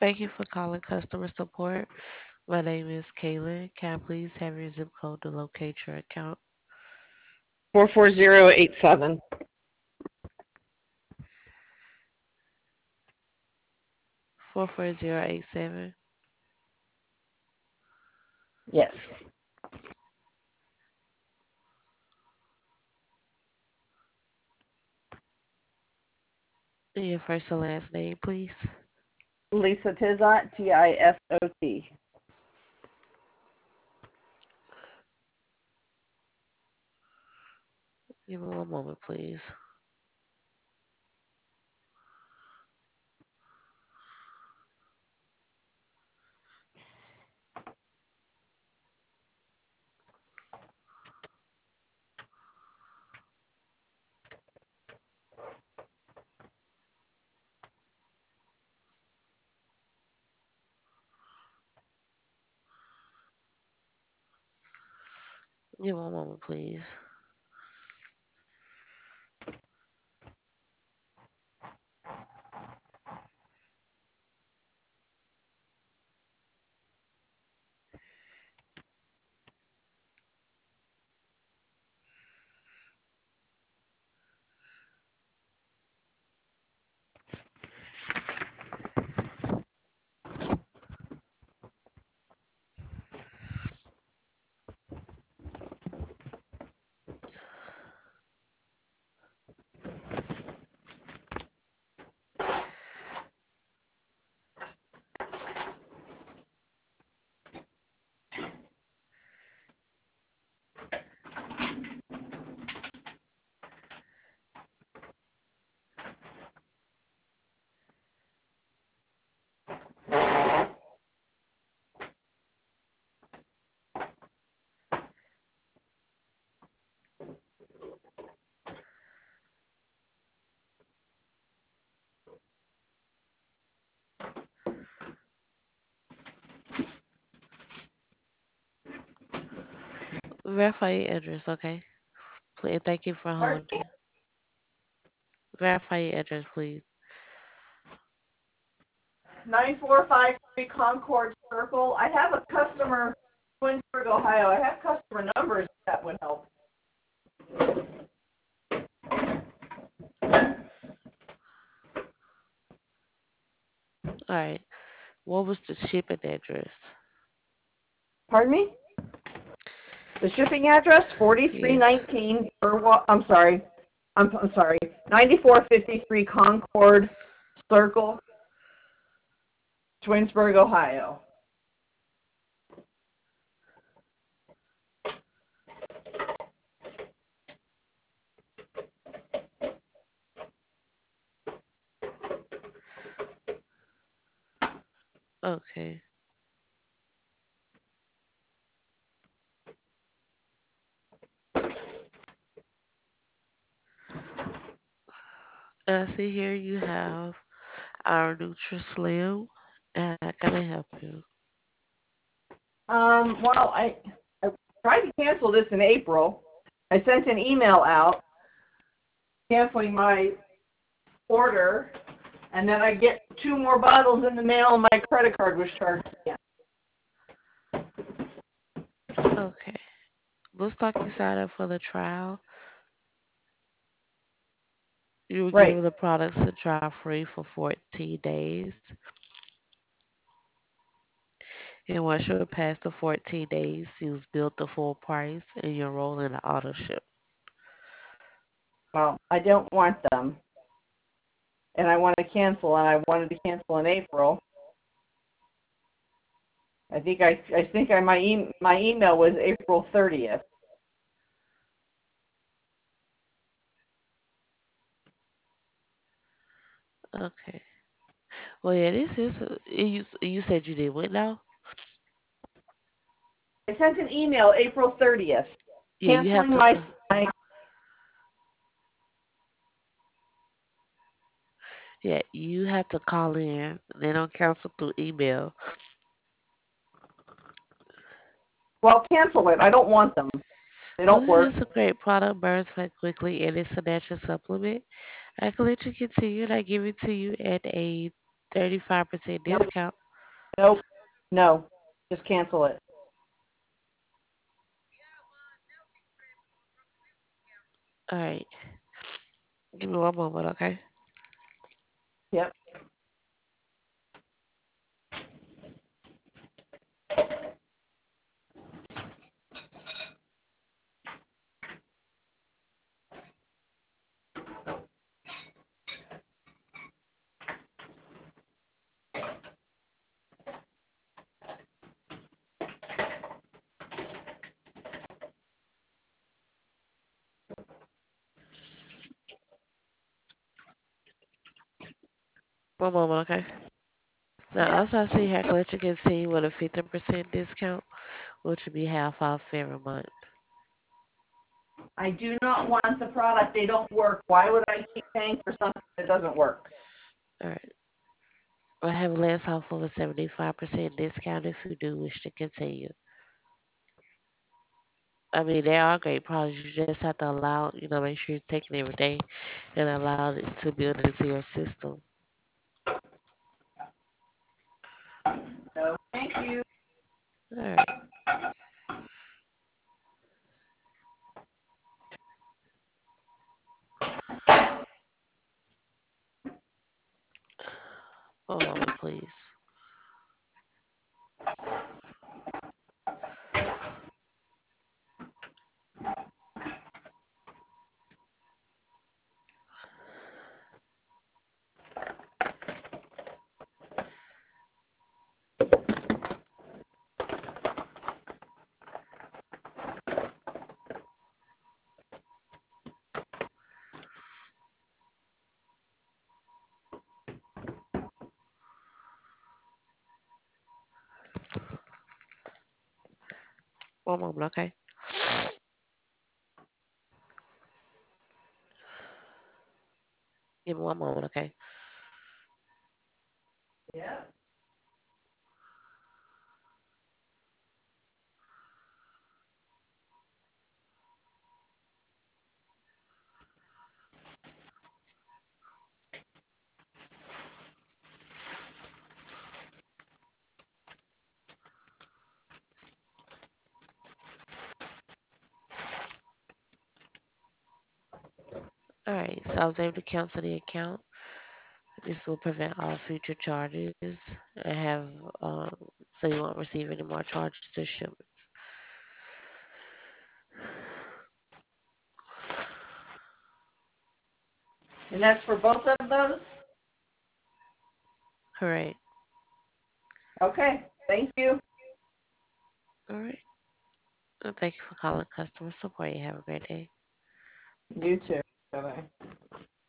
Thank you for calling customer support. My name is Kaylin. Can I please have your zip code to locate your account? 44087. 44087. Yes. Your first and last name, please. Lisa Tizot, Tisot. Give me one moment, please. Give me one moment, please. Verify your address, okay? Please, thank you for Pardon me? holding. Verify your address, please. 9453 Concord Circle. I have a customer, Twinsburg, Ohio. I have customer numbers if that would help. All right. What was the shipping address? Pardon me? The shipping address, Yes. 4319 I'm sorry. I'm sorry. 9453 Concord Circle, Twinsburg, Ohio. Okay. I see here you have our NutraSlim. And how can I help you? Well, I tried to cancel this in April. I sent an email out canceling my order, and then I get two more bottles in the mail, and my credit card was charged again. Okay. Looks like you signed up for the trial. You were Right. given the products to try free for 14 days. And once you're past the 14 days, you was billed the full price and you're rolling the auto ship. Well, I don't want them, and I want to cancel, and I wanted to cancel in April. I think my email was April 30th. Okay. Well, yeah, this is. You said you did what now? I sent an email April 30th Yeah, you have canceling to. my Yeah, you have to call in. They don't cancel through email. well, cancel it. I don't want them. They Well, don't this work. is a great product, burns back quickly, and it's a natural supplement. I can let you continue, and I give it to you at a 35% Nope, discount. nope, no. Just cancel it. All right. Give me one moment, okay? Yep. One moment, okay? Now, Yep. also I see here collection continue with a 50% discount, which would be half off every month. I do not want the product. They don't work. Why would I keep paying for something that doesn't work? All right. I have less off of a 75% discount if you do wish to continue. I mean, they are great products. You just have to allow, make sure you're taking every day and allow it to build into your system. No, thank you. All right. One moment, please. One moment, okay? Give me one moment, okay? Yeah. All right. So I was able to cancel the account. This will prevent all future charges and have, um, so you won't receive any more charges or shipments. And that's for both of those? Correct. Okay. Thank you. All right. Well, thank you for calling customer support. You have a great day. You too. Bye bye.